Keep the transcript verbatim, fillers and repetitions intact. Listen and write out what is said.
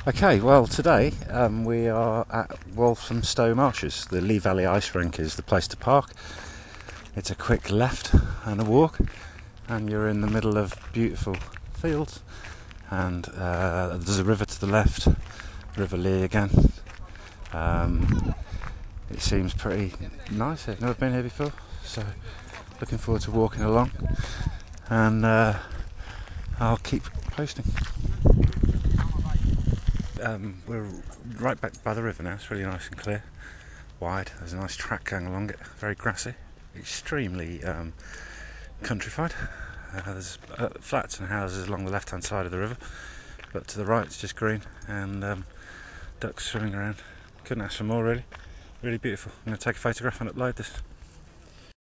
Okay, well today um, we are at Walthamstow Marshes. The Lee Valley Ice Rink is the place to park. It's a quick left and a walk, and you're in the middle of beautiful fields, and uh, there's a river to the left, River Lee again. Um, it seems pretty nice. I've never been here before, so looking forward to walking along, and uh, I'll keep posting. Um, we're right back by the river now. It's really nice and clear, wide. There's a nice track going along it, very grassy, extremely um, countrified. Uh, there's uh, flats and houses along the left hand side of the river, but to the right it's just green and um, ducks swimming around. Couldn't ask for more, really. Really beautiful. I'm going to take a photograph and upload this.